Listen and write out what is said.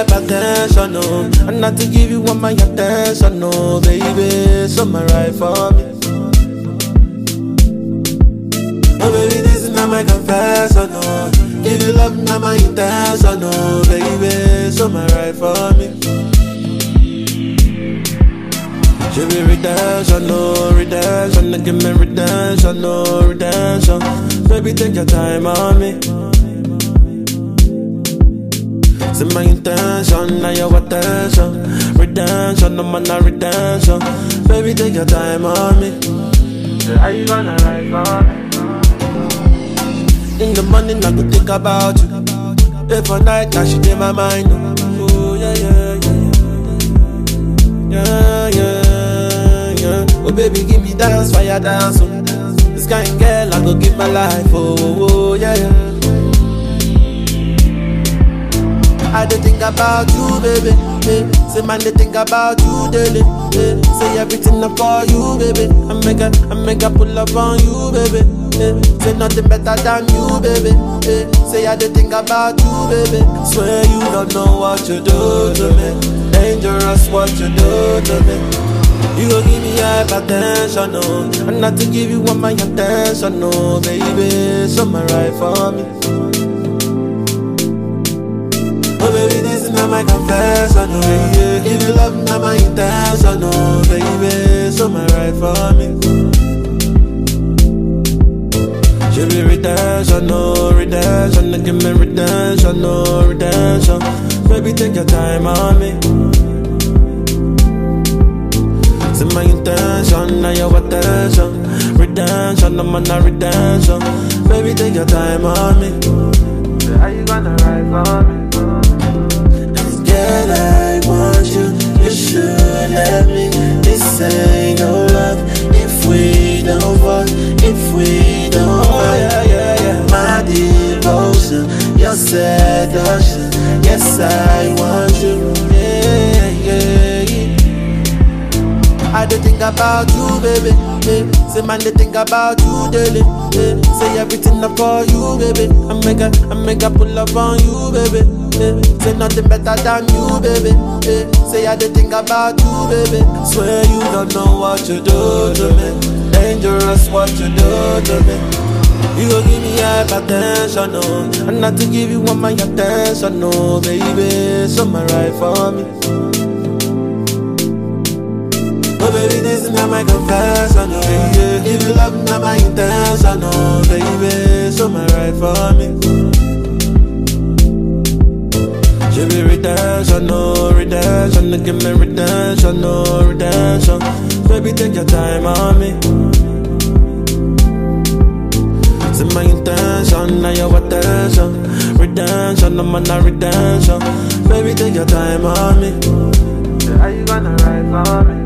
hypertension, oh, and not to give you all my attention, oh, baby, so my right for me. Oh, baby, this is not my confession, oh, give you love, not my intention, oh, baby, so my right for me. Should be redemption, no redemption, give me redemption, no redemption. Baby, take your time on me. See my intention, now your attention. Redemption, no man, not redemption. Baby, take your time on me. Are you gonna ride for me? In the morning, I could think about you. Every night, now she in my mind. Oh, yeah, yeah, yeah, yeah, yeah. Oh baby, give me dance, fire dance, oh. This kind of girl, I go give my life, oh, oh, oh yeah, yeah. I dey think about you, baby, eh. Say man, they think about you daily, eh. Say everything up for you, baby. I make a pull up on you, baby, eh. Say nothing better than you, baby, eh. Say I dey think about you, baby. Swear you don't know what you do to me. Dangerous what you do to me. You gon' give me hypertension, no, and not to give you all my attention, no, baby, so my right for me. Oh baby, this is not my confession, no, yeah. Give you love, not my intention, no, baby, so my right for me. Should be redemption, no redemption, give me redemption, no redemption. Baby, take your time on me. See my intention, now your attention. Redemption, no man, not redemption. Baby, take your time on me. Are you gonna ride for me? Girl, I want you, you should let me. This ain't no love if we don't fuck, if we don't fight. Yeah, yeah, yeah. My devotion, your seduction. Yes, I want you. Yeah, yeah, yeah. I dey think about you, baby, eh. Say man, they think about you daily, eh. Say everything up for you, baby. I make a pull up on you, baby, eh. Say nothing better than you, baby, eh. Say I dey think about you, baby. Swear you don't know what you do to me. Dangerous what you do to me. You gon' give me hypertension, no, and not to give you all my attention, no, baby, so my right for me. Oh baby, this is not my confession, no, yeah. Give you love, not my intention, no, baby, so my right for me. Should be redemption, no redemption, give me redemption, no redemption. Baby, take your time on me. See my intention, now your attention. Redemption, no man, not redemption. Baby, take your time on me. Are you gonna ride for me?